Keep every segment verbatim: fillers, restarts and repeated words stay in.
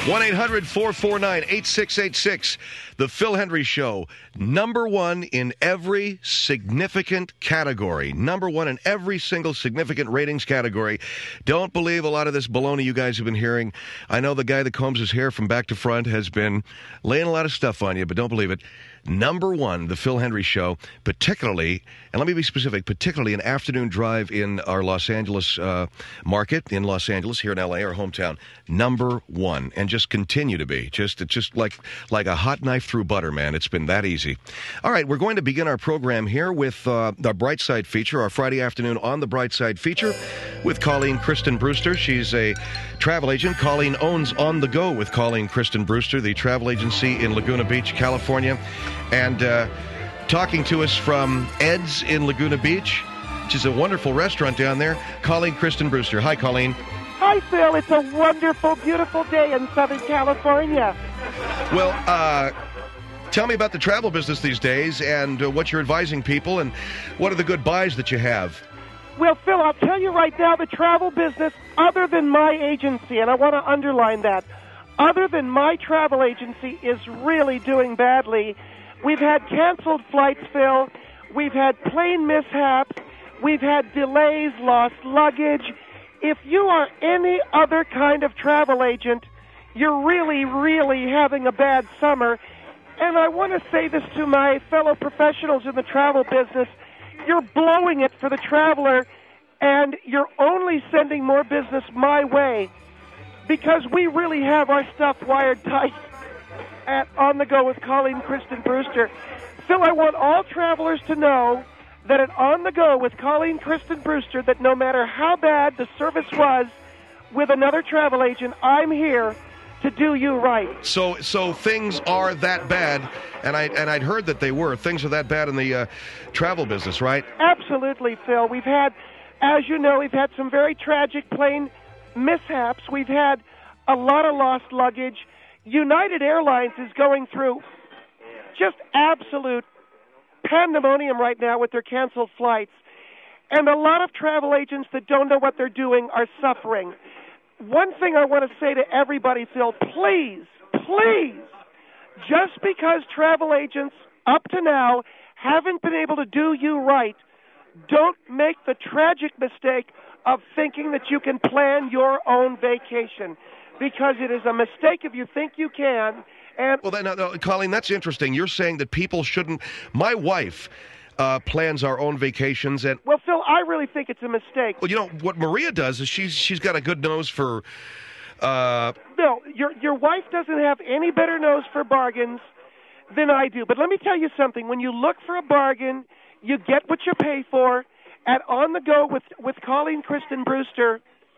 one eight hundred four four nine eight six eight six. The Phil Hendrie Show. Number one in every significant category. Number one in every single significant ratings category. Don't believe a lot of this baloney you guys have been hearing. I know the guy that combs his hair from back to front has been laying a lot of stuff on you, but don't believe it. Number one, The Phil Hendrie Show, particularly, and let me be specific, particularly an afternoon drive in our Los Angeles uh, market, in Los Angeles, here in L A, our hometown. Number one, and just continue to be. Just it's just like like a hot knife through butter, man. It's been that easy. All right, we're going to begin our program here with uh, the Bright Side feature, our Friday afternoon on the Bright Side feature with Colleen Kristen Brewster. She's a travel agent. Colleen owns On the Go with Colleen Kristen Brewster, the travel agency in Laguna Beach, California. And uh, talking to us from Ed's in Laguna Beach, which is a wonderful restaurant down there, Colleen Kristen Brewster. Hi, Colleen. Hi, Phil. It's a wonderful, beautiful day in Southern California. Well, uh, tell me about the travel business these days and uh, what you're advising people and what are the good buys that you have. Well, Phil, I'll tell you right now, the travel business, other than my agency, and I want to underline that, other than my travel agency is really doing badly. We've had canceled flights, Phil. We've had plane mishaps. We've had delays, lost luggage. If you are any other kind of travel agent, you're really, really having a bad summer. And I want to say this to my fellow professionals in the travel business. You're blowing it for the traveler, and you're only sending more business my way because we really have our stuff wired tight at On the Go with Colleen Kristen Brewster. Phil, I want all travelers to know that at On the Go with Colleen Kristen Brewster, that no matter how bad the service was with another travel agent, I'm here to do you right. So, so things are that bad, and I and I'd heard that they were. Things are that bad in the uh, travel business, right? Absolutely, Phil. We've had, as you know, we've had some very tragic plane mishaps. We've had a lot of lost luggage. United Airlines is going through just absolute pandemonium right now with their canceled flights. And a lot of travel agents that don't know what they're doing are suffering. One thing I want to say to everybody, Phil, please, please, just because travel agents up to now haven't been able to do you right, don't make the tragic mistake of thinking that you can plan your own vacation, because it is a mistake if you think you can. And well, then, no, no, Colleen, that's interesting. You're saying that people shouldn't. My wife uh, plans our own vacations, and well, Phil, I really think it's a mistake. Well, you know what Maria does is she's she's got a good nose for. Uh... No, your your wife doesn't have any better nose for bargains than I do. But let me tell you something. When you look for a bargain, you get what you pay for. At On the Go with with Colleen Kristen Brewster,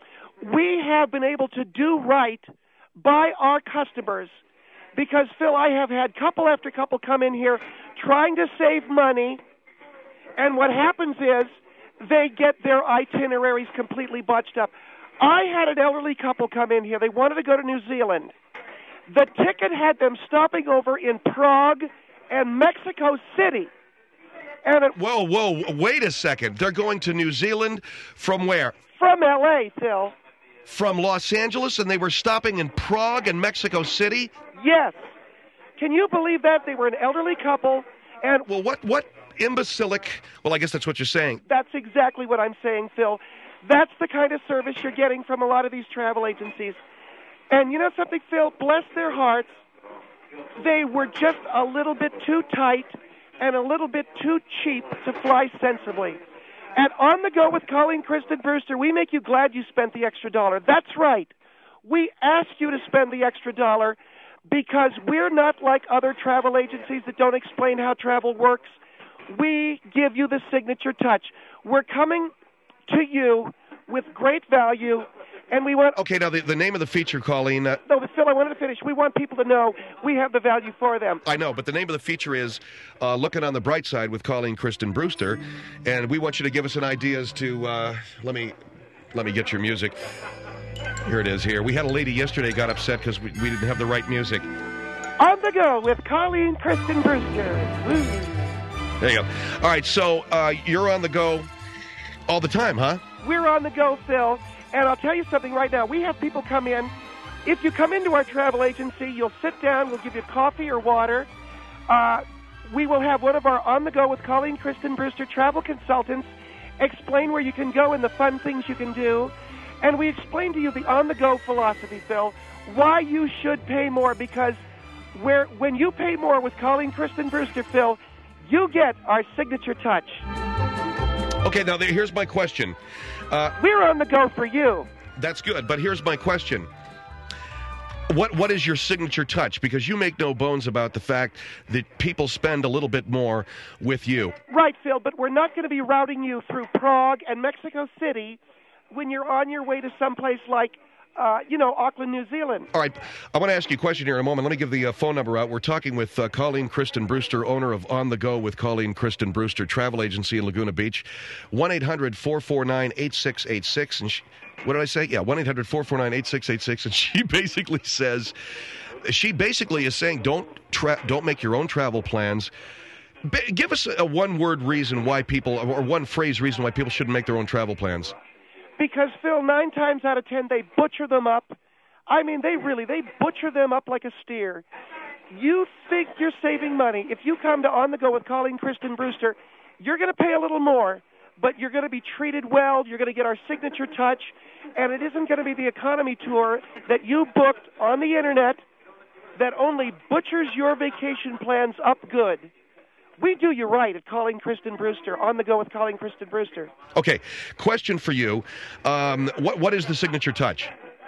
we have been able to do right by our customers. Because, Phil, I have had couple after couple come in here trying to save money, and what happens is they get their itineraries completely botched up. I had an elderly couple come in here. They wanted to go to New Zealand. The ticket had them stopping over in Prague and Mexico City. And it, whoa, whoa, wait a second. They're going to New Zealand from where? From L A, Phil. From Los Angeles, and they were stopping in Prague and Mexico City? Yes. Can you believe that? They were an elderly couple, and... Well, what, what imbecilic... Well, I guess that's what you're saying. That's exactly what I'm saying, Phil. That's the kind of service you're getting from a lot of these travel agencies. And you know something, Phil? Bless their hearts. They were just a little bit too tight and a little bit too cheap to fly sensibly. At On the Go with Colleen Kristen Brewster, we make you glad you spent the extra dollar. That's right. We ask you to spend the extra dollar because we're not like other travel agencies that don't explain how travel works. We give you the signature touch. We're coming to you with great value, and we want... Okay, now the, the name of the feature, Colleen... Uh... No, but Phil, I wanted to finish. We want people to know we have the value for them. I know, but the name of the feature is uh, Looking on the Bright Side with Colleen Kristen Brewster, and we want you to give us an idea as to... Uh, let me let me get your music. Here it is here. We had a lady yesterday got upset because we, we didn't have the right music. On the Go with Colleen Kristen Brewster. Woo. There you go. All right, so uh, you're on the go all the time, huh? We're on the go, Phil. And I'll tell you something right now. We have people come in If you come into our travel agency, you'll sit down, we'll give you coffee or water. Uh, we will have one of our on-the-go with Colleen Kristen Brewster travel consultants explain where you can go and the fun things you can do. And we explain to you the on-the-go philosophy, Phil, why you should pay more, because where when you pay more with Colleen Kristen Brewster, Phil, you get our signature touch. Okay, now there, here's my question. Uh, We're on the go for you. That's good, but here's my question. What What is your signature touch? Because you make no bones about the fact that people spend a little bit more with you. Right, Phil, but we're not going to be routing you through Prague and Mexico City when you're on your way to someplace like, uh, you know, Auckland, New Zealand. All right, I want to ask you a question here in a moment. Let me give the uh, phone number out. We're talking with uh, Colleen Kristen Brewster, owner of On the Go with Colleen Kristen Brewster Travel Agency in Laguna Beach. one eight hundred four four nine eight six eight six. And she, what did I say? Yeah, one eight hundred four four nine eight six eight six. And she basically says, she basically is saying, don't tra- don't make your own travel plans. Ba- give us a one-word reason why people, or one phrase reason why people shouldn't make their own travel plans. Because, Phil, nine times out of ten, they butcher them up. I mean, they really, they butcher them up like a steer. You think you're saving money. If you come to On the Go with Colleen Kristen Brewster, you're going to pay a little more, but you're going to be treated well. You're going to get our signature touch, and it isn't going to be the economy tour that you booked on the Internet that only butchers your vacation plans up good. We do you right at Colleen Kristen Brewster, On the Go with Colleen Kristen Brewster. Okay, question for you. Um, what What is the signature touch?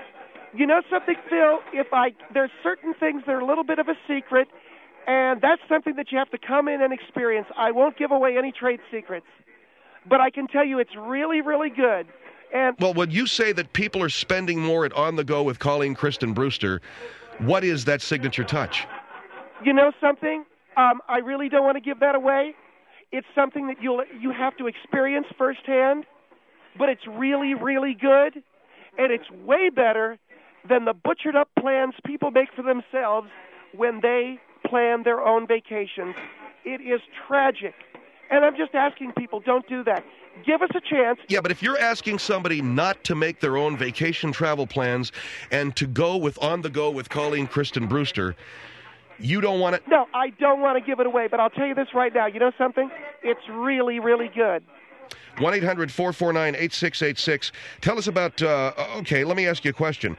You know something, Phil? If I There's certain things that are a little bit of a secret, and that's something that you have to come in and experience. I won't give away any trade secrets, but I can tell you it's really, really good. And Well, when you say that people are spending more at On the Go with Colleen Kristen Brewster, what is that signature touch? you know something? Um, I really don't want to give that away. It's something that you'll you have to experience firsthand, but it's really, really good, and it's way better than the butchered-up plans people make for themselves when they plan their own vacations. It is tragic, and I'm just asking people, don't do that. Give us a chance. Yeah, but if you're asking somebody not to make their own vacation travel plans and to go with On the Go with Colleen Kristen Brewster, you don't want to... No, I don't want to give it away, but I'll tell you this right now. You know something? It's really, really good. one eight hundred four four nine eight six eight six. Tell us about... Uh, okay, let me ask you a question.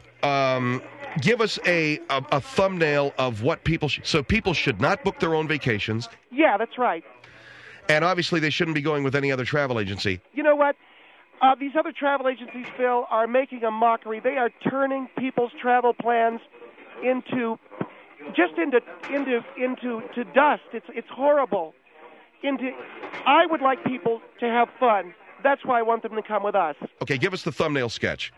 Um, give us a, a, a thumbnail of what people... Sh- so people should not book their own vacations. Yeah, that's right. And obviously they shouldn't be going with any other travel agency. You know what? Uh, these other travel agencies, Phil, are making a mockery. They are turning people's travel plans into... just into into into to dust. It's it's horrible. Into I would like people to have fun. That's why I want them to come with us. Okay, give us the thumbnail sketch.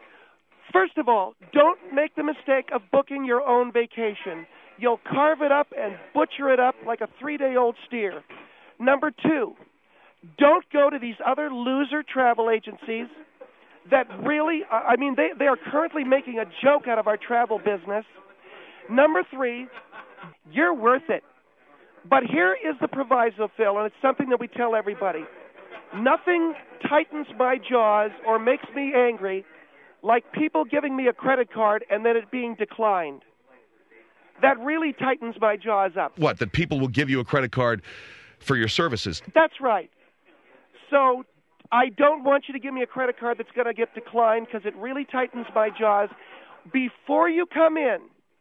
First of all, don't make the mistake of booking your own vacation. You'll carve it up and butcher it up like a three-day-old steer. Number two, don't go to these other loser travel agencies that really, I mean, they, they are currently making a joke out of our travel business. Number three, you're worth it. But here is the proviso, Phil, and it's something that we tell everybody. Nothing tightens my jaws or makes me angry like people giving me a credit card and then it being declined. That really tightens my jaws up. What, that people will give you a credit card for your services? That's right. So I don't want you to give me a credit card that's going to get declined because it really tightens my jaws. Before you come in,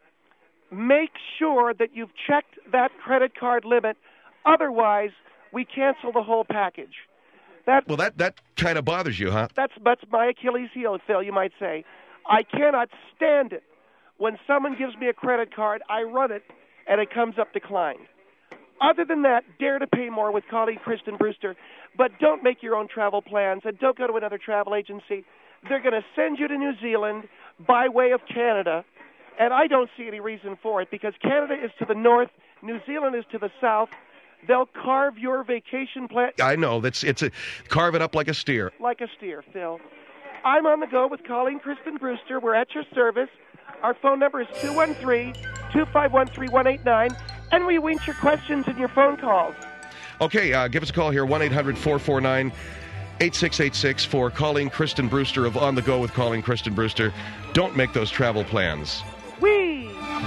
make sure that you've checked that credit card limit. Otherwise, we cancel the whole package. That, well, that, that kind of bothers you, huh? That's, that's my Achilles heel, Phil, you might say. I cannot stand it. When someone gives me a credit card, I run it, and it comes up declined. Other than that, dare to pay more with Colleen Kristen Brewster. But don't make your own travel plans, and don't go to another travel agency. They're going to send you to New Zealand by way of Canada. And I don't see any reason for it because Canada is to the north, New Zealand is to the south. They'll carve your vacation plan. I know. That's it's a carve it up like a steer. Like a steer, Phil. I'm on the go with Colleen Kristen Brewster. We're at your service. Our phone number is two one three, two five one, three one eight nine, and we want your questions and your phone calls. Okay, uh, give us a call here, one eight hundred four four nine eight six eight six for Colleen Kristen Brewster of On the Go with Colleen Kristen Brewster. Don't make those travel plans. Whee!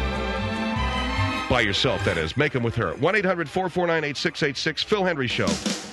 By yourself, that is. Make them with her. one eight hundred four four nine eight six eight six. Phil Hendrie Show.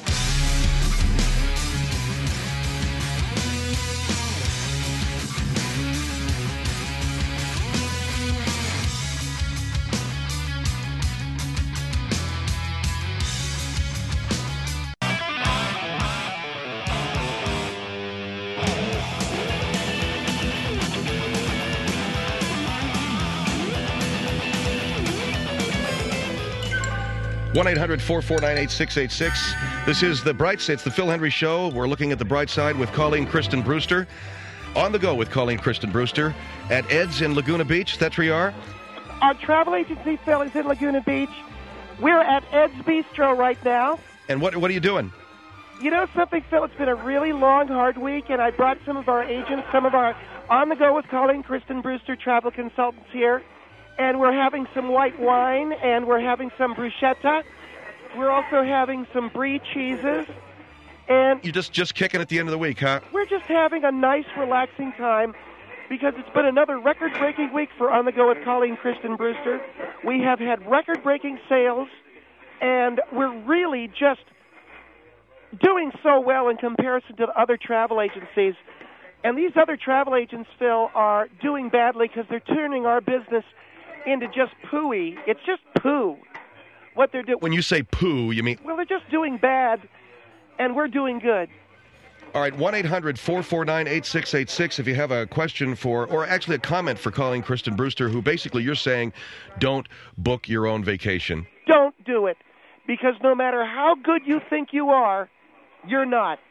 one eight hundred four four nine eight six eight six. This is the Bright Side. It's the Phil Hendrie Show. We're looking at the bright side with Colleen Kristen Brewster. On the Go with Colleen Kristen Brewster at Ed's in Laguna Beach. That's where you are? Our travel agency, Phil, is in Laguna Beach. We're at Ed's Bistro right now. And what what are you doing? You know something, Phil? It's been a really long, hard week, and I brought some of our agents, some of our On the Go with Colleen Kristen Brewster travel consultants here. And we're having some white wine, and we're having some bruschetta. We're also having some brie cheeses. And You're just, just kicking at the end of the week, huh? we're just having a nice, relaxing time because it's been another record-breaking week for On the Go with Colleen Kristen Brewster. We have had record-breaking sales, and we're really just doing so well in comparison to other travel agencies. And these other travel agents, Phil, are doing badly because they're turning our business into just pooey. It's just poo. What they're doing. When you say poo, you mean... Well, they're just doing bad, and we're doing good. All right, one eight hundred four four nine eight six eight six if you have a question for, or actually a comment for Colleen Kristen Brewster, who basically you're saying don't book your own vacation. Don't do it, because no matter how good you think you are, you're not.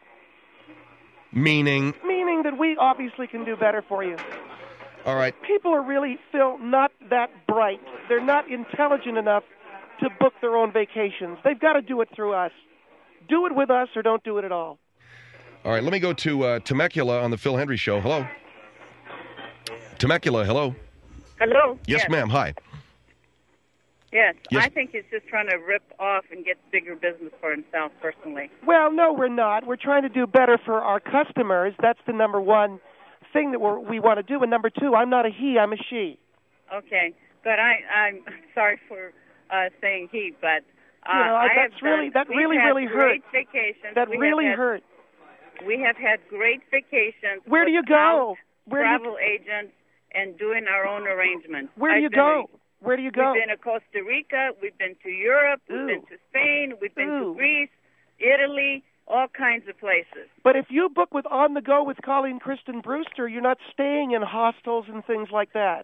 Meaning? Meaning that we obviously can do better for you. All right. People are really, Phil, not that bright. They're not intelligent enough to book their own vacations. They've got to do it through us. Do it with us or don't do it at all. All right, let me go to uh, Temecula on the Phil Hendrie Show. Hello. Temecula, hello. Hello? Yes, yes. ma'am. Hi. Yes. Yes. I think he's just trying to rip off and get bigger business for himself personally. Well, no, we're not. We're trying to do better for our customers. That's the number one thing that we're, we want to do. And number two, I'm not a he, I'm a she. Okay. But I, I'm sorry for uh, saying he, but uh, You know, I- I that's have really- done, that really, we've had really great hurt. vacations. That We have really had- hurt. We have had great vacations. Where do you without go? Where do you, travel agents and doing our own arrangements. where do I've you been go? to- Where do you go? We've been to Costa Rica. We've been to Europe. We've Ooh. been to Spain. We've been Ooh. to Greece, Italy, all kinds of places. But if you book with On the Go with Colleen Kristen Brewster, you're not staying in hostels and things like that.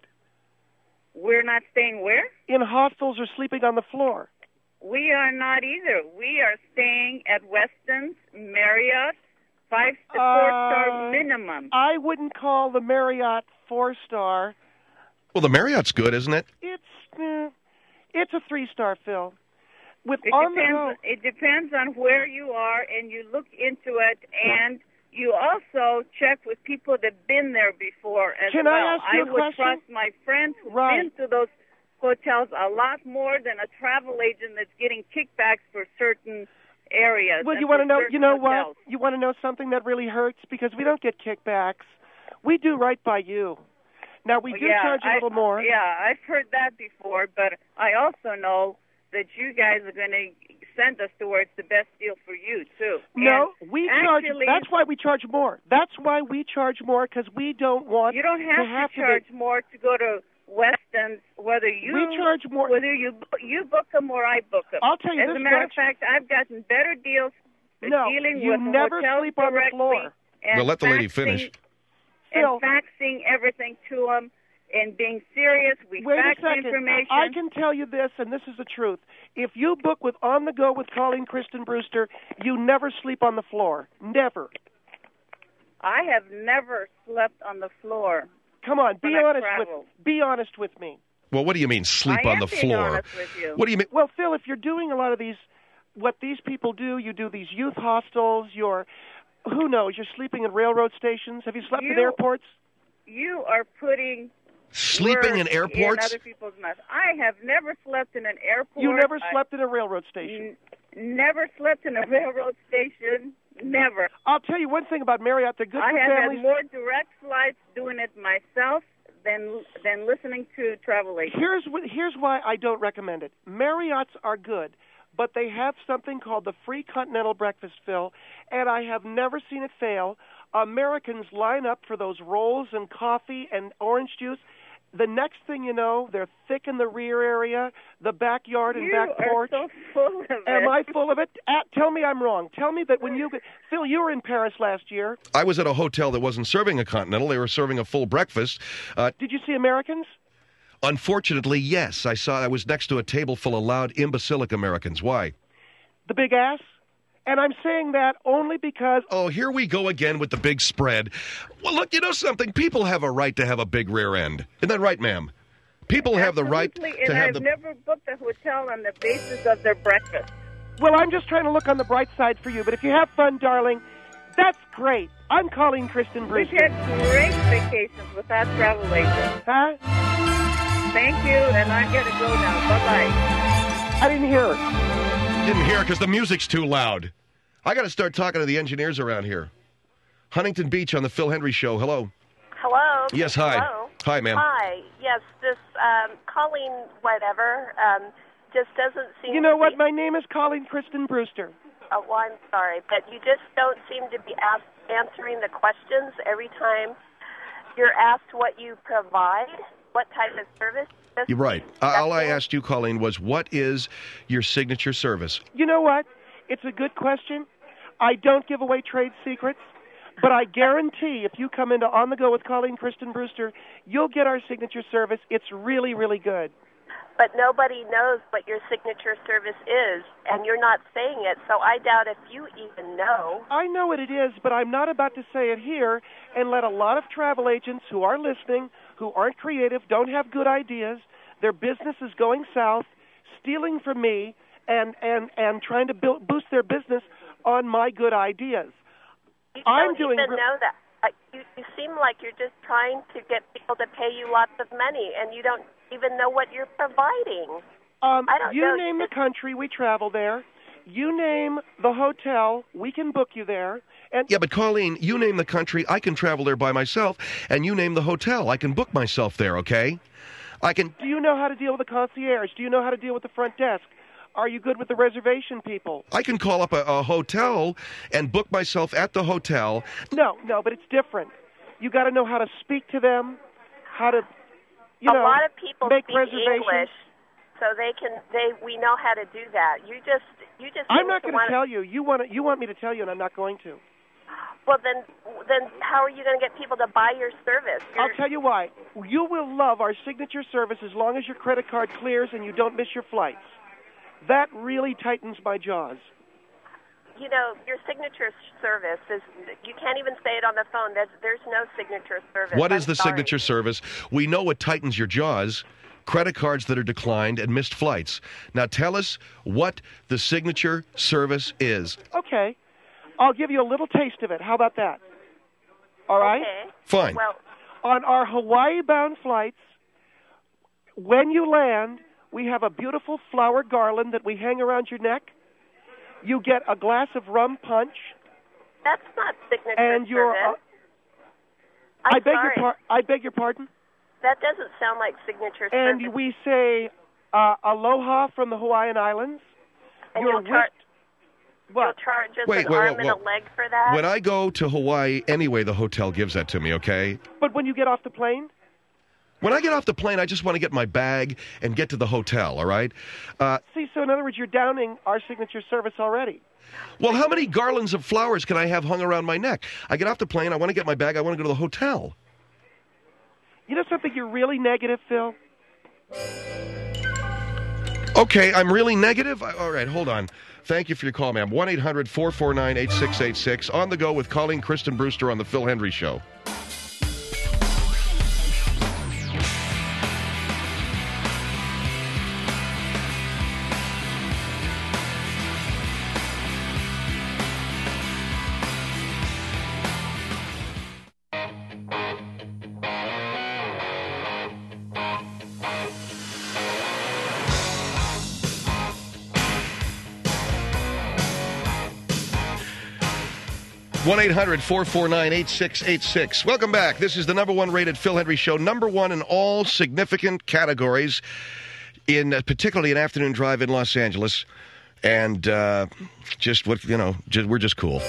We're not staying where? In hostels or sleeping on the floor. We are not either. We are staying at Westin's, Marriott, five to four star Uh, minimum. I wouldn't call the Marriott four-star. Well, the Marriott's good, isn't it? It's eh, it's a three-star, Phil. With It On the Go, depends. It depends on where you are, and you look into it, and you also check with people that've been there before as Can I well. ask you a would question? trust my friends who've Right. been to those hotels a lot more than a travel agent that's getting kickbacks for certain areas. well, and you want to for know? certain You know hotels. what? You want to know something that really hurts because we don't get kickbacks. We do right by you. Now we Well, do yeah, charge a I- little more. Yeah, I've heard that before, but I also know that you guys are going to send us to where it's the best deal for you, too. No, And we charge. actually, That's why we charge more. That's why we charge more because we don't want you don't have to to, have to charge be- more to go to Weston's, whether you We charge more. whether you you book them or I book them. I'll tell you As this a matter much. of fact, I've gotten better deals No, dealing you with never hotels sleep on the directly floor. and Well, let the lady faxing- finish. Phil. And faxing everything to them and being serious. We Wait a fax second. information. I can tell you this, and this is the truth. If you book with On the Go with Colleen Kristen Brewster, you never sleep on the floor. Never. I have never slept on the floor. Come on, be When I've honest with traveled. be honest with me. Well, what do you mean sleep I on am the being floor? honest with you. What do you mean? Well, Phil, if you're doing a lot of these, what these people do, you do these youth hostels. You're, who knows? You're sleeping in railroad stations. Have you slept at You- airports? You are putting Sleeping words in airports? in other people's mouths. I have never slept in an airport. You never I- slept in a railroad station. N- never slept in a railroad station. Never. I'll tell you one thing about Marriott. They're good I for have families. had more direct flights doing it myself than than listening to travel agents. Here's what, here's why I don't recommend it. Marriotts are good, but they have something called the free continental breakfast, Phil, and I have never seen it fail. Americans line up for those rolls and coffee and orange juice. The next thing you know, they're thick in the rear area, the backyard and you back porch. are so full of it. Am I full of it? At, tell me I'm wrong. Tell me that when you... Phil, you were in Paris last year. I was at a hotel that wasn't serving a continental. They were serving a full breakfast. Uh, Did you see Americans? unfortunately, yes. I saw I was next to a table full of loud, imbecilic Americans. Why? The big ass? And I'm saying that only because... Oh, here we go again with the big spread. Well, look, you know something? People have a right to have a big rear end. Isn't that right, ma'am? People have the right Absolutely, to and have I've the... never booked a hotel on the basis of their breakfast. Well, I'm just trying to look on the bright side for you. But if you have fun, darling, that's great. I'm calling Kristen We've Brewster. had great vacations with our travel agent. Huh? Thank you, and I'm going to go now. Bye-bye. I didn't hear her. Didn't hear because the music's too loud. I got to start talking to the engineers around here. Huntington Beach on the Phil Hendry Show. Hello. Hello. Yes, hi. Hello. Hi, ma'am. Hi. Yes, this um, calling whatever um, just doesn't seem. You know to what? Be, My name is Colleen Kristen Brewster. oh, well, I'm sorry, but you just don't seem to be asked, answering the questions every time you're asked what you provide, what type of service. Just, You're right. Uh, all I asked you, Colleen, was what is your signature service? You know what? It's a good question. I don't give away trade secrets, but I guarantee if you come into On the Go with Colleen Kristen Brewster, you'll get our signature service. It's really, really good. But nobody knows what your signature service is, and you're not saying it, so I doubt if you even know. I know what it is, but I'm not about to say it here and let a lot of travel agents who are listening, who aren't creative, don't have good ideas, their business is going south, stealing from me, and, and, and trying to build, boost their business on my good ideas. You I'm don't doing even gr- know that. Uh, you, you seem like you're just trying to get people to pay you lots of money, and you don't even know what you're providing. Um, I don't you know. name the country, we travel there. You name the hotel, we can book you there. And Yeah, but Colleen, you name the country, I can travel there by myself, and you name the hotel, I can book myself there, okay? I can... do you know how to deal with the concierge? Do you know how to deal with the front desk? Are you good with the reservation people? I can call up a, a hotel and book myself at the hotel. No, no, but it's different. You got to know how to speak to them, how to, you a know, lot of people make speak reservations. English, so they can. They we know how to do that. You just you just. I'm seem not to going to wanna- tell you. You want to, you want me to tell you, and I'm not going to. Well, then then how are you going to get people to buy your service? I'll You're- tell you why. You will love our signature service as long as your credit card clears and you don't miss your flights. That really tightens my jaws. You know, your signature service is, you can't even say it on the phone. There's, there's no signature service. What is I'm the sorry. signature service? We know what tightens your jaws. Credit cards that are declined and missed flights. Now tell us what the signature service is. Okay. I'll give you a little taste of it. How about that? All right? Okay. Fine. Well, On our Hawaii-bound flights, when you land, we have a beautiful flower garland that we hang around your neck. You get a glass of rum punch, that's not signature and you're. service. Uh, I'm I beg sorry. your par- I beg your pardon. That doesn't sound like signature And service. we say uh, aloha from the Hawaiian Islands. And You're you'll char- whisked- what? You'll charge us Wait, an wait, arm wait, and a wait. leg for that? When I go to Hawaii, anyway, the hotel gives that to me, okay? But when you get off the plane, When I get off the plane, I just want to get my bag and get to the hotel, all right? Uh, see, so in other words, you're downing our signature service already. well, how many garlands of flowers can I have hung around my neck? I get off the plane, I want to get my bag, I want to go to the hotel. You know something? You're really negative, Phil. Okay, I'm really negative? I- All right, hold on. Thank you for your call, ma'am. one eight hundred four four nine eight six eight six. On the go with Colleen Kristen Brewster on The Phil Hendry Show. one eight hundred four four nine eight six eight six. Welcome back. This is the number one rated Phil Hendry Show. Number one in all significant categories, in uh, particularly an afternoon drive in Los Angeles. And uh, just what, you know, just, we're just cool.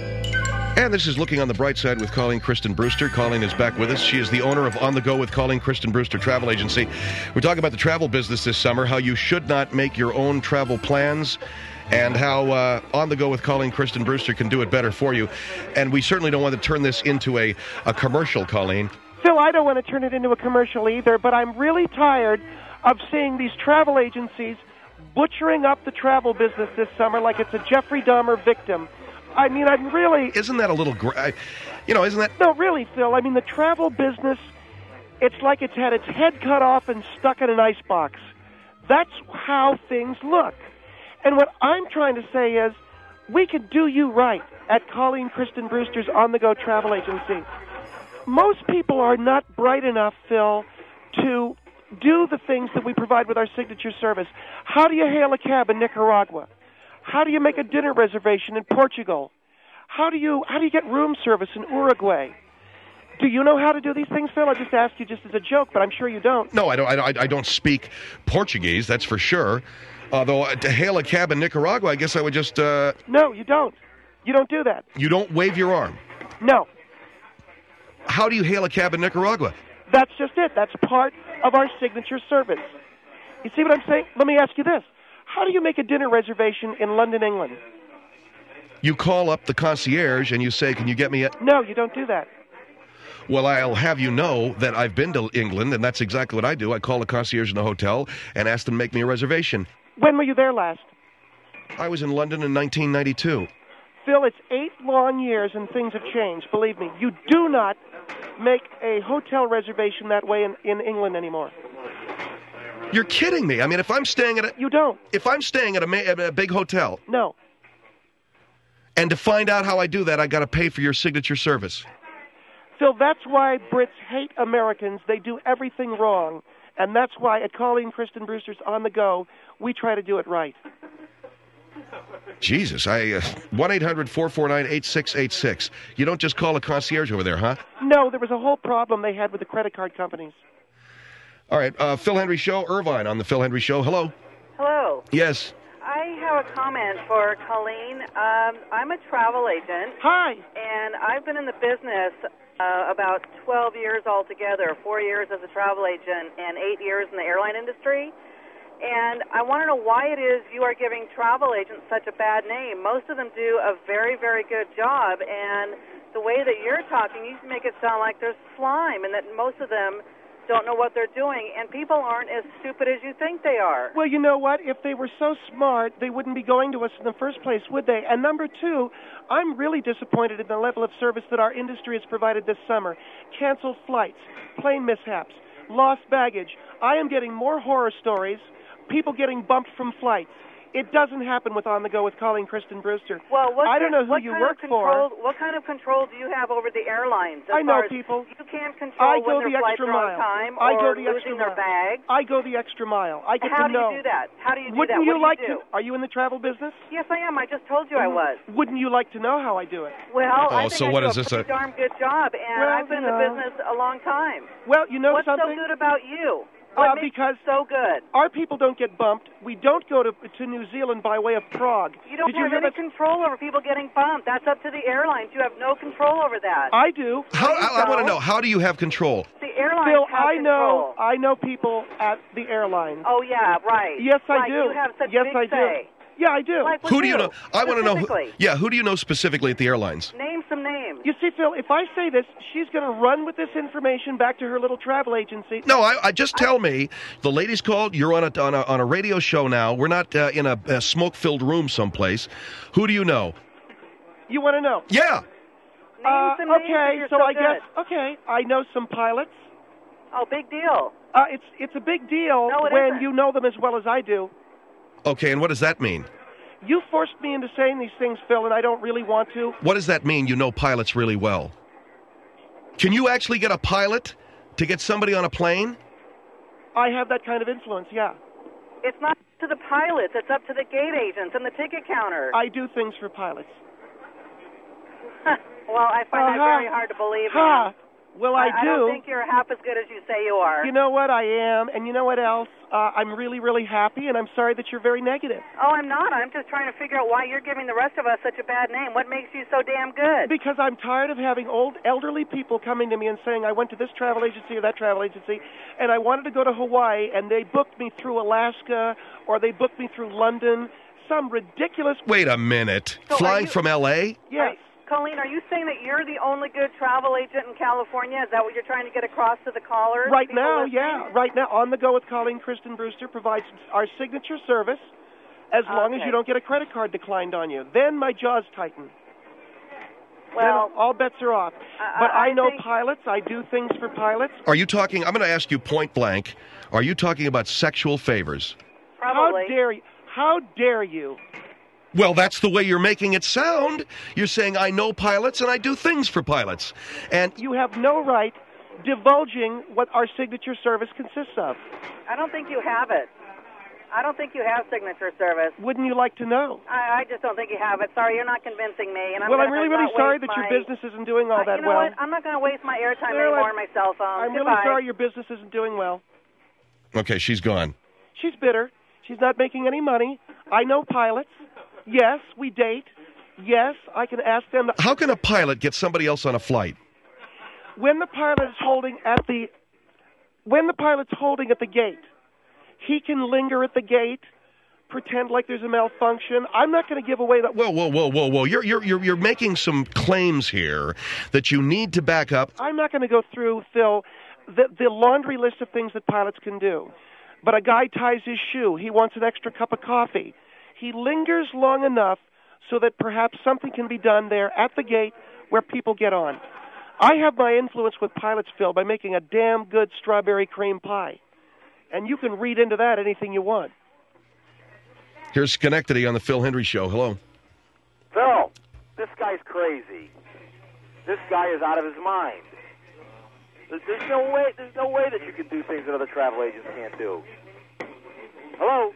And this is Looking on the Bright Side with Colleen Kristen Brewster. Colleen is back with us. She is the owner of On the Go with Colleen Kristen Brewster Travel Agency. We're talking about the travel business this summer, how you should not make your own travel plans, and how uh, On the Go with Colleen Kristen Brewster can do it better for you. And we certainly don't want to turn this into a, a commercial, Colleen. Phil, I don't want to turn it into a commercial either, but I'm really tired of seeing these travel agencies butchering up the travel business this summer like it's a Jeffrey Dahmer victim. I mean, I'm really... Isn't that a little... Gr- I, you know, isn't that... No, really, Phil. I mean, the travel business, it's like it's had its head cut off and stuck in an icebox. That's how things look. And what I'm trying to say is, we could do you right at Colleen Kristen Brewster's On the Go Travel Agency. Most people are not bright enough, Phil, to do the things that we provide with our signature service. How do you hail a cab in Nicaragua? How do you make a dinner reservation in Portugal? How do you how do you get room service in Uruguay? Do you know how to do these things, Phil? I just asked you just as a joke, but I'm sure you don't. No, I don't. I, I don't speak Portuguese. That's for sure. Although uh, to hail a cab in Nicaragua, I guess I would just. Uh, no, you don't. You don't do that. You don't wave your arm. No. How do you hail a cab in Nicaragua? That's just it. That's part of our signature service. You see what I'm saying? Let me ask you this. How do you make a dinner reservation in London, England? You call up the concierge and you say, can you get me a... No, you don't do that. Well, I'll have you know that I've been to England, and that's exactly what I do. I call the concierge in the hotel and ask them to make me a reservation. When were you there last? I was in London in nineteen ninety-two. Phil, it's eight long years and things have changed. Believe me, you do not make a hotel reservation that way in, in England anymore. You're kidding me. I mean, if I'm staying at a... You don't. If I'm staying at a, ma- at a big hotel... No. And to find out how I do that, I got to pay for your signature service. Phil, that's why Brits hate Americans. They do everything wrong. And that's why at Colleen Kristen Brewster's On the Go, we try to do it right. Jesus, I uh, one eight hundred four four nine eight six eight six. You don't just call a concierge over there, huh? No, there was a whole problem they had with the credit card companies. All right, uh, Phil Hendry Show, Irvine on the Phil Hendry Show. Hello. Hello. Yes. I have a comment for Colleen. Um, I'm a travel agent. Hi. And I've been in the business uh, about twelve years altogether, four years as a travel agent and eight years in the airline industry. And I want to know why it is you are giving travel agents such a bad name. Most of them do a very, very good job, and the way that you're talking, you make it sound like there's slime and that most of them don't know what they're doing, and people aren't as stupid as you think they are. Well, you know what? If they were so smart, they wouldn't be going to us in the first place, would they? And number two, I'm really disappointed in the level of service that our industry has provided this summer. Canceled flights, plane mishaps, lost baggage. I am getting more horror stories, people getting bumped from flights. It doesn't happen with On the Go with Colleen Kristen Brewster. Well, what I don't know who what you kind work of control, for. What kind of control do you have over the airlines? As I know far as people. You can't control I when go their the flights extra are on mile. time I or go the extra losing their mile. bags. I go the extra mile. I get How to do know. you do that? How do you do Wouldn't that? you What do like you do? to? Are you in the travel business? Yes, I am. I just told you I was. Wouldn't you like to know how I do it? Well, Oh, I think so I what do is a this, pretty a- darn good job, and Well, I've been you in know. the business a long time. Well, you know What's something? so good about you? Well, What makes because you so good? our people don't get bumped. We don't go to to New Zealand by way of Prague. You don't Did you have hear any that? control over people getting bumped. That's up to the airlines. You have no control over that. I do. How, I, I want to So? know, how do you have control? The airlines Phil, have I know. control. I know people at the airlines. Oh, yeah, right. Yes, I right. do. You have such yes, big I do. say. Yeah, I do. Like with Who do you know? I want to know. Who, specifically. yeah, who do you know specifically at the airlines? Name some names. You see, Phil, if I say this, she's going to run with this information back to her little travel agency. No, I, I just tell me the ladies called. You're on a on a on a radio show now. We're not uh, in a, a smoke-filled room someplace. Who do you know? You want to know? Yeah. Name Uh, some names okay, if you're so so I good. guess okay. I know some pilots. Oh, big deal. Uh, it's it's a big deal No, it when isn't. you know them as well as I do. Okay, and what does that mean? You forced me into saying these things, Phil, and I don't really want to. What does that mean? You know pilots really well. Can you actually get a pilot to get somebody on a plane? I have that kind of influence, yeah. It's not up to the pilots. It's up to the gate agents and the ticket counter. I do things for pilots. Well, I find that Uh-huh. very hard to believe. Ha! ma'am. Well, I, I do. don't think you're half as good as you say you are. You know what? I am. And you know what else? Uh, I'm really, really happy, and I'm sorry that you're very negative. Oh, I'm not. I'm just trying to figure out why you're giving the rest of us such a bad name. What makes you so damn good? Because I'm tired of having old, elderly people coming to me and saying, I went to this travel agency or that travel agency, and I wanted to go to Hawaii, and they booked me through Alaska, or they booked me through London. Some ridiculous... Wait a minute. So are Flying you- from L A? Yes. Colleen, are you saying that you're the only good travel agent in California? Is that what you're trying to get across to the callers? Right people now, listening? yeah. Right now, On the Go with Colleen Kristen Brewster provides our signature service as long as Okay. you don't get a credit card declined on you. Then my jaws tighten. Well, Then all bets are off. I- But I I know think- pilots. I do things for pilots. Are you talking, I'm going to ask you point blank, are you talking about sexual favors? probably. How dare you? How dare you? Well, that's the way you're making it sound. You're saying, I know pilots and I do things for pilots. And You have no right divulging what our signature service consists of. I don't think you have it. I don't think you have signature service. Wouldn't you like to know? I, I just don't think you have it. Sorry, you're not convincing me. And I'm well, I'm gonna really, really not sorry waste that your my- business isn't doing all Uh, that you know well. what? I'm not going to waste my airtime Well, anymore I- on my cell phone. I'm really Goodbye. sorry your business isn't doing well. okay, she's gone. She's bitter. She's not making any money. I know pilots. Yes, we date. Yes, I can ask them. To, How can a pilot get somebody else on a flight? when the pilot is holding at the, when the pilot's holding at the gate, he can linger at the gate, pretend like there's a malfunction. I'm not going to give away that. Whoa, whoa, whoa, whoa, whoa. You're, you're, you're, you're making some claims here that you need to back up. I'm not going to go through, Phil, the, the laundry list of things that pilots can do. But a guy ties his shoe. He wants an extra cup of coffee. He lingers long enough so that perhaps something can be done there at the gate where people get on. I have my influence with pilots, Phil, by making a damn good strawberry cream pie. And you can read into that anything you want. Here's Schenectady on the Phil Hendry Show. Hello. Phil, this guy's crazy. This guy is out of his mind. There's, there's no way. There's no way that you can do things that other travel agents can't do. Hello.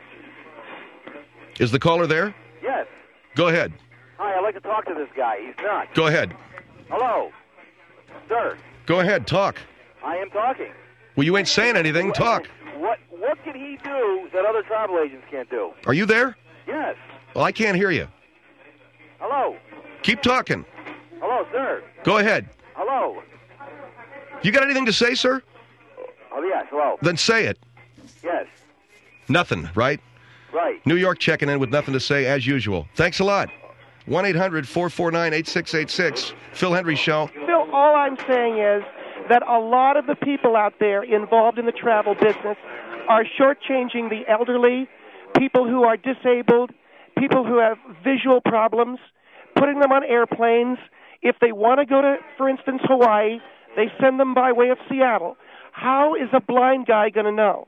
Is the caller there? Yes. Go ahead. Hi. I'd like to talk to this guy. He's nuts. Go ahead. Hello, sir. Go ahead. Talk. I am talking. Well, you ain't saying anything. Talk. What What can he do that other travel agents can't do? Are you there? Yes. Well, I can't hear you. Hello. Keep talking. Hello, sir. Go ahead. Hello. You got anything to say, sir? Oh yes. Hello. Then say it. Yes. Nothing, right? Right. New York checking in with nothing to say as usual. Thanks a lot. one eight hundred four four nine eight six eight six. Phil Hendry Show. Phil, all I'm saying is that a lot of the people out there involved in the travel business are shortchanging the elderly, people who are disabled, people who have visual problems, putting them on airplanes. If they want to go to, for instance, Hawaii, they send them by way of Seattle. How is a blind guy going to know?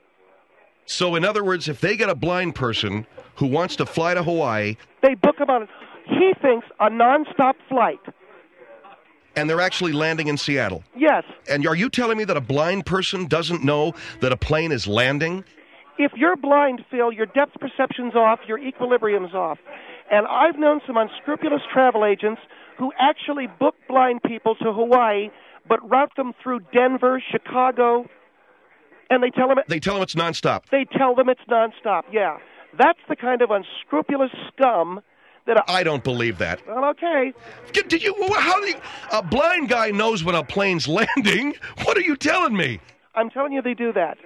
So, in other words, if they get a blind person who wants to fly to Hawaii They book him on, he thinks, a nonstop flight. and they're actually landing in Seattle, Yes. and are you telling me that a blind person doesn't know that a plane is landing? If you're blind, Phil, your depth perception's off, your equilibrium's off. And I've known some unscrupulous travel agents who actually book blind people to Hawaii, but route them through Denver, Chicago, and they tell them They tell them it's nonstop. they tell them it's nonstop. Yeah, that's the kind of unscrupulous scum that. I, I don't believe that. well, okay. Did did you? How do you, a blind guy knows when a plane's landing? What are you telling me? I'm telling you, they do that.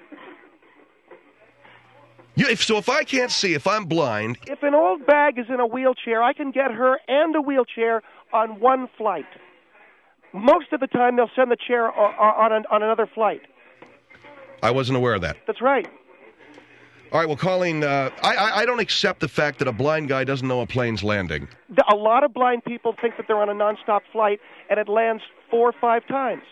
You, if, so if I can't see, if I'm blind, If an old bag is in a wheelchair, I can get her and a wheelchair on one flight. Most of the time, they'll send the chair on, on, an, on another flight. I wasn't aware of that. That's right. All right, well, Colleen, uh, I, I, I don't accept the fact that a blind guy doesn't know a plane's landing. The, a lot of blind people think that they're on a nonstop flight, and it lands four or five times.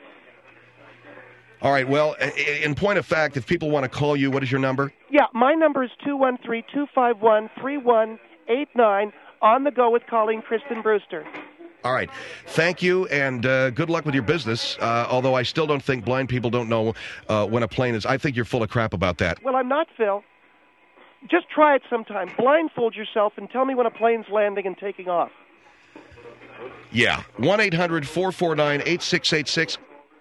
All right, well, i- in point of fact, if people want to call you, what is your number? Yeah, my number is two one three, two five one, three one eight nine. On the Go with Colleen Kristen Brewster. All right. Thank you, and uh, good luck with your business, uh, although I still don't think blind people don't know uh, when a plane is. I think you're full of crap about that. Well, I'm not, Phil. Just try it sometime. Blindfold yourself and tell me when a plane's landing and taking off. Yeah, one eight hundred four four nine eight six eight six.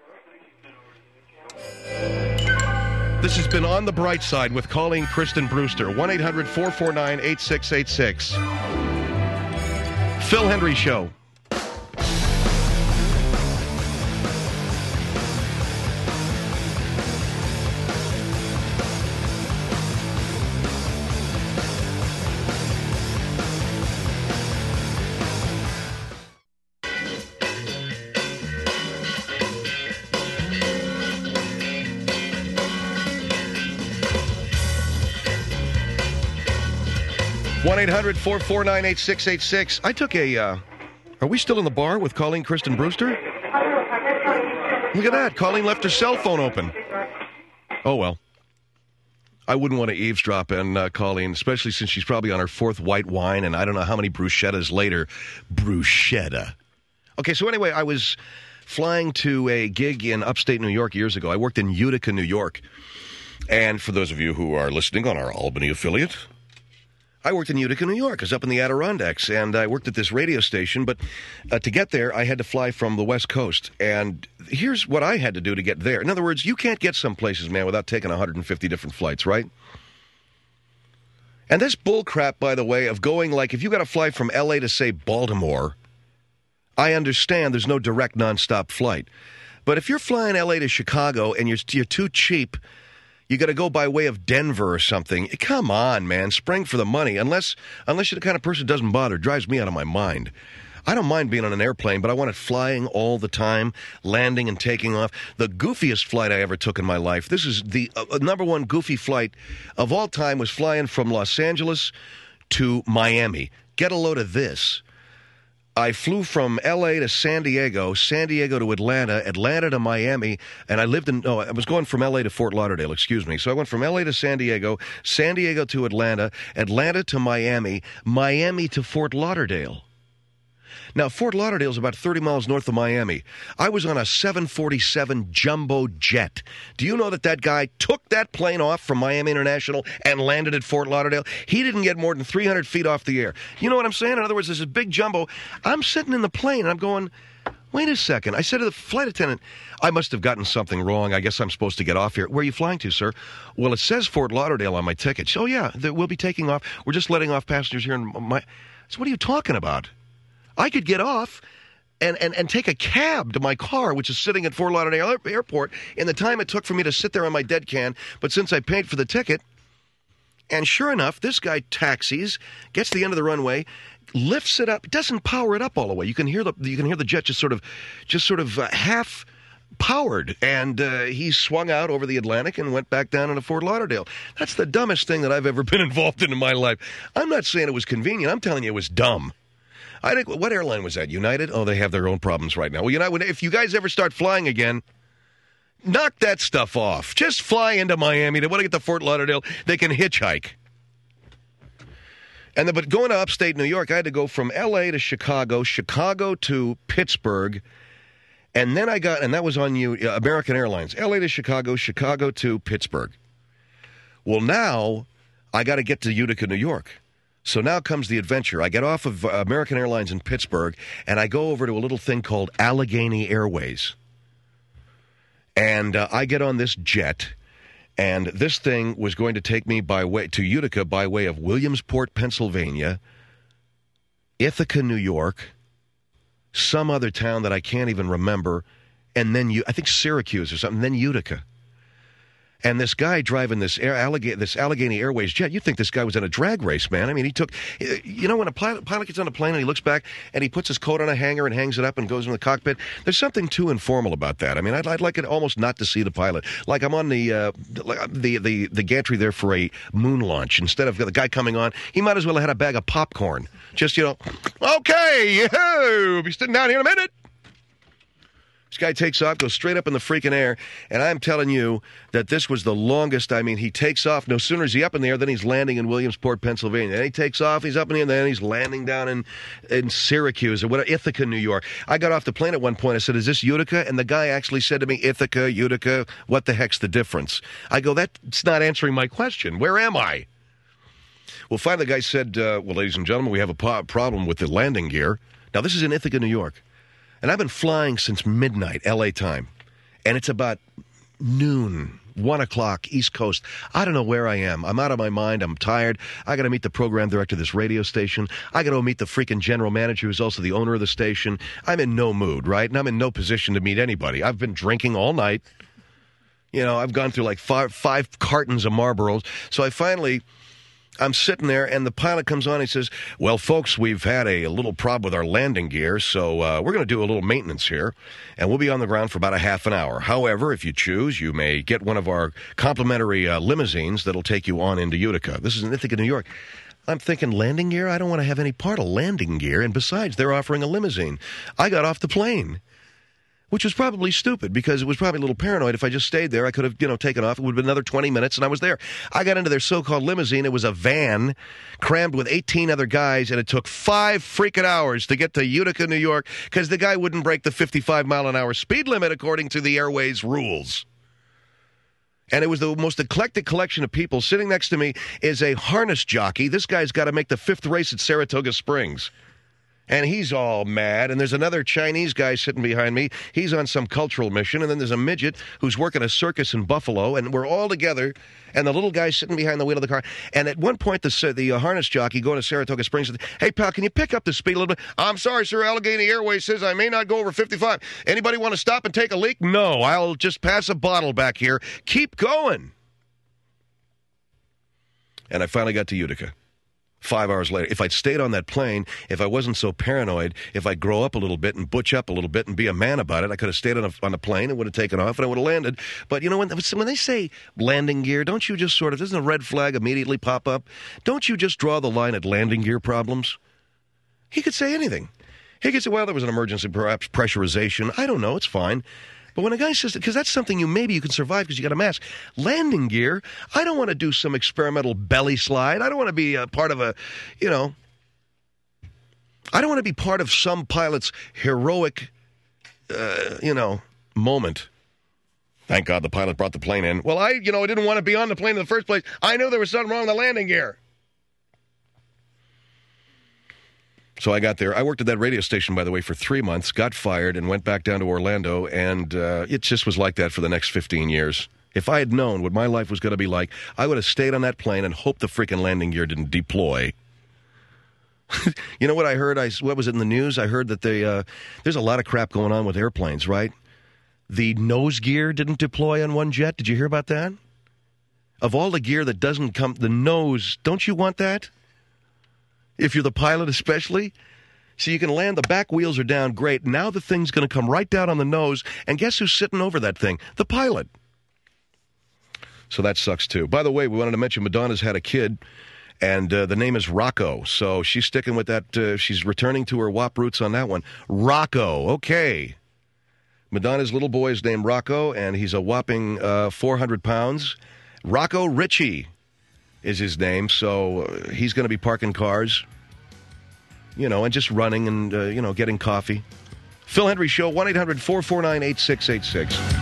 This has been On the Bright Side with Colleen Kristen Brewster. one eight hundred four four nine eight six eight six. Phil Hendrie Show. one eight hundred four four nine eight six eight six. I took a, uh, are we still in the bar with Colleen Kristen Brewster? Look at that. Colleen left her cell phone open. Oh, well. I wouldn't want to eavesdrop in uh, Colleen, especially since she's probably on her fourth white wine, and I don't know how many bruschettas later. Bruschetta. Okay, so anyway, I was flying to a gig in upstate New York years ago. I worked in Utica, New York. And for those of you who are listening on our Albany affiliate, I worked in Utica, New York. I was up in the Adirondacks, and I worked at this radio station. But uh, to get there, I had to fly from the West Coast. And here's what I had to do to get there. In other words, you can't get some places, man, without taking one hundred fifty different flights, right? And this bullcrap, by the way, of going, like, if you got to fly from L A to, say, Baltimore, I understand there's no direct nonstop flight. But if you're flying L A to Chicago and you're, you're too cheap, you got to go by way of Denver or something. Come on, man. Spring for the money. Unless unless you're the kind of person who doesn't bother. It drives me out of my mind. I don't mind being on an airplane, but I want it flying all the time, landing and taking off. The goofiest flight I ever took in my life, this is the uh, number one goofy flight of all time, was flying from Los Angeles to Miami. Get a load of this. I flew from L A to San Diego, San Diego to Atlanta, Atlanta to Miami, and I lived in, no, I was going from L A to Fort Lauderdale, excuse me. So I went from L A to San Diego, San Diego to Atlanta, Atlanta to Miami, Miami to Fort Lauderdale. Now, Fort Lauderdale is about thirty miles north of Miami. I was on a seven forty-seven jumbo jet. Do you know that that guy took that plane off from Miami International and landed at Fort Lauderdale? He didn't get more than three hundred feet off the air. You know what I'm saying? In other words, there's a big jumbo. I'm sitting in the plane, and I'm going, wait a second. I said to the flight attendant, I must have gotten something wrong. I guess I'm supposed to get off here. Where are you flying to, sir? Well, it says Fort Lauderdale on my ticket. Oh, yeah, we'll be taking off. We're just letting off passengers here in my... So what are you talking about? I could get off and, and, and take a cab to my car, which is sitting at Fort Lauderdale Airport, in the time it took for me to sit there on my dead can. But since I paid for the ticket, and sure enough, this guy taxis, gets to the end of the runway, lifts it up, doesn't power it up all the way. You can hear the you can hear the jet just sort of just sort of uh, half powered, and uh, he swung out over the Atlantic and went back down into Fort Lauderdale. That's the dumbest thing that I've ever been involved in in my life. I'm not saying it was convenient. I'm telling you it was dumb. I think, what airline was that? United? Oh, they have their own problems right now. Well, you know, if you guys ever start flying again, knock that stuff off. Just fly into Miami. They want to get to Fort Lauderdale. They can hitchhike. And the, but going to upstate New York, I had to go from L A to Chicago, Chicago to Pittsburgh, and then I got, and that was on you, uh, American Airlines, L A to Chicago, Chicago to Pittsburgh. Well, now I got to get to Utica, New York. So now comes the adventure. I get off of uh, American Airlines in Pittsburgh, and I go over to a little thing called Allegheny Airways. And uh, I get on this jet, and this thing was going to take me by way to Utica by way of Williamsport, Pennsylvania, Ithaca, New York, some other town that I can't even remember, and then you, I think Syracuse or something, then Utica. And this guy driving this Air Alleg- this Allegheny Airways jet, you'd think this guy was in a drag race, man. I mean, he took, you know, when a pilot, pilot gets on a plane and he looks back and he puts his coat on a hanger and hangs it up and goes in the cockpit, there's something too informal about that. I mean, I'd, I'd like it almost not to see the pilot. Like I'm on the, uh, the, the, the gantry there for a moon launch. Instead of the guy coming on, he might as well have had a bag of popcorn. Just, you know, okay, yo, be sitting down here in a minute. This guy takes off, goes straight up in the freaking air, and I'm telling you that this was the longest. I mean, he takes off. No sooner is he up in the air, then he's landing in Williamsport, Pennsylvania. Then he takes off, he's up in the air, and then he's landing down in, in Syracuse or whatever, Ithaca, New York. I got off the plane at one point. I said, is this Utica? And the guy actually said to me, Ithaca, Utica, what the heck's the difference? I go, that's not answering my question. Where am I? Well, finally the guy said, uh, well, ladies and gentlemen, we have a po- problem with the landing gear. Now, this is in Ithaca, New York. And I've been flying since midnight, L A time. And it's about noon, one o'clock, East Coast. I don't know where I am. I'm out of my mind. I'm tired. I got to meet the program director of this radio station. I got to meet the freaking general manager who's also the owner of the station. I'm in no mood, right? And I'm in no position to meet anybody. I've been drinking all night. You know, I've gone through like five, five cartons of Marlboros. So I finally... I'm sitting there, and the pilot comes on and he says, well, folks, we've had a little problem with our landing gear, so uh, we're going to do a little maintenance here, and we'll be on the ground for about a half an hour. However, if you choose, you may get one of our complimentary uh, limousines that'll take you on into Utica. This is in Ithaca, New York. I'm thinking, landing gear? I don't want to have any part of landing gear, and besides, they're offering a limousine. I got off the plane. Which was probably stupid because it was probably a little paranoid. If I just stayed there, I could have, you know, taken off. It would have been another twenty minutes, and I was there. I got into their so-called limousine. It was a van crammed with eighteen other guys, and it took five freaking hours to get to Utica, New York, because the guy wouldn't break the fifty-five mile an hour speed limit according to the Airways rules. And it was the most eclectic collection of people. Sitting next to me is a harness jockey. This guy's got to make the fifth race at Saratoga Springs. And he's all mad. And there's another Chinese guy sitting behind me. He's on some cultural mission. And then there's a midget who's working a circus in Buffalo. And we're all together. And the little guy's sitting behind the wheel of the car. And at one point, the the uh, harness jockey going to Saratoga Springs said, hey, pal, can you pick up the speed a little bit? I'm sorry, sir. Allegheny Airways says I may not go over fifty-five. Anybody want to stop and take a leak? No, I'll just pass a bottle back here. Keep going. And I finally got to Utica. Five hours later, if I'd stayed on that plane, if I wasn't so paranoid, if I'd grow up a little bit and butch up a little bit and be a man about it, I could have stayed on a, on a plane and would have taken off and I would have landed. But, you know, when, when they say landing gear, don't you just sort of, doesn't a red flag immediately pop up? Don't you just draw the line at landing gear problems? He could say anything. He could say, well, there was an emergency, perhaps pressurization. I don't know. It's fine. But when a guy says, because that's something you maybe you can survive because you got a mask. Landing gear, I don't want to do some experimental belly slide. I don't want to be a part of a, you know, I don't want to be part of some pilot's heroic, uh, you know, moment. Thank God the pilot brought the plane in. Well, I, you know, I didn't want to be on the plane in the first place. I knew there was something wrong with the landing gear. So I got there. I worked at that radio station, by the way, for three months, got fired, and went back down to Orlando, and uh, it just was like that for the next fifteen years. If I had known what my life was going to be like, I would have stayed on that plane and hoped the freaking landing gear didn't deploy. You know what I heard? I, what was it in the news? I heard that they, uh, there's a lot of crap going on with airplanes, right? The nose gear didn't deploy on one jet. Did you hear about that? Of all the gear that doesn't come, the nose, don't you want that? If you're the pilot especially. So you can land, the back wheels are down, great. Now the thing's going to come right down on the nose, and guess who's sitting over that thing? The pilot. So that sucks too. By the way, we wanted to mention Madonna's had a kid, and uh, the name is Rocco. So she's sticking with that. Uh, she's returning to her W A P roots on that one. Rocco, okay. Madonna's little boy is named Rocco, and he's a whopping uh, four hundred pounds. Rocco Ritchie is his name, so uh, he's going to be parking cars, you know, and just running and, uh, you know, getting coffee. Phil Hendry Show, one eight hundred four four nine eight six eight six.